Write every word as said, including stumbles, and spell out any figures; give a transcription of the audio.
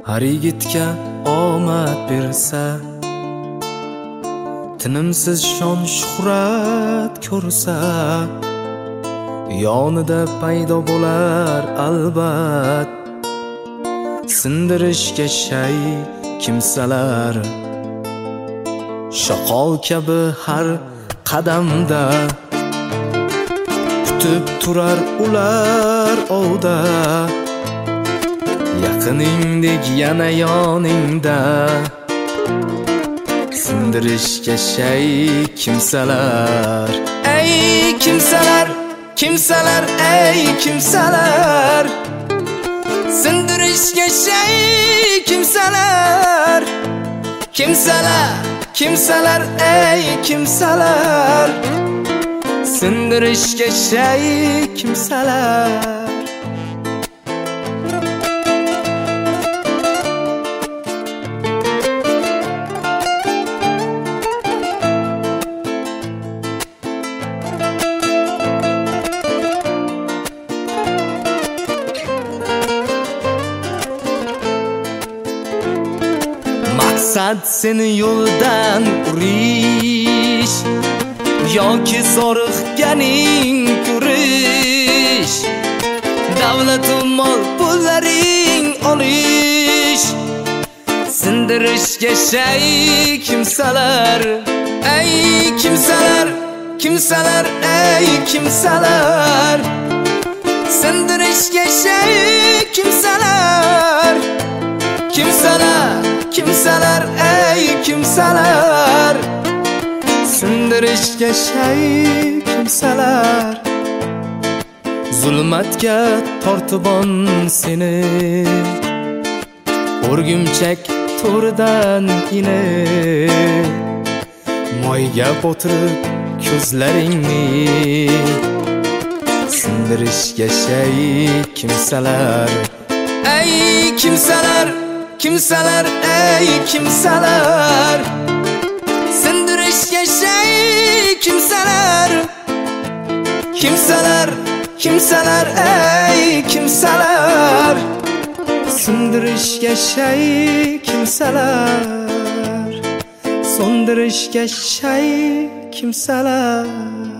Har yigitga omad bersa, tinimsiz shon shuhrat ko'rsa, yonida paydo bo'lar albat sindirishga shay kimsalar. Shoqol kabi har qadamda kutib turar ular ovda, yaqiningdek yana yoningda sindirishga shay kimsalar. Ey kimsalar, kimsalar, ey kimsalar, sindirishga shay kimsalar. Kimsalar, kimsalar, ey kimsalar, sindirishga shay kimsalar. Maqsad seni yo'ldan urish yoki zo'riqganing ko'rish, davlat va mol pullaring olish, sindirishga shay kimsalar. Ey kimsalar, kimsalar, ey kimsalar, sindirishga shay kimsalar. Kimsalar, kimsalar, ey kimsalar, sindirishga shay kimsalar. Zulmatga tortibon seni, o'rgimchak to'ridan ini, moyga botirib ko'zlaringni, sindirishga shay kimsalar. Ey kimsalar, kimsalar, ey kimsalar, sindirishga shay kimsalar. Kimsalar, kimsalar, ey kimsalar, sindirishga shay kimsalar, so'ndirishga shay kimsalar.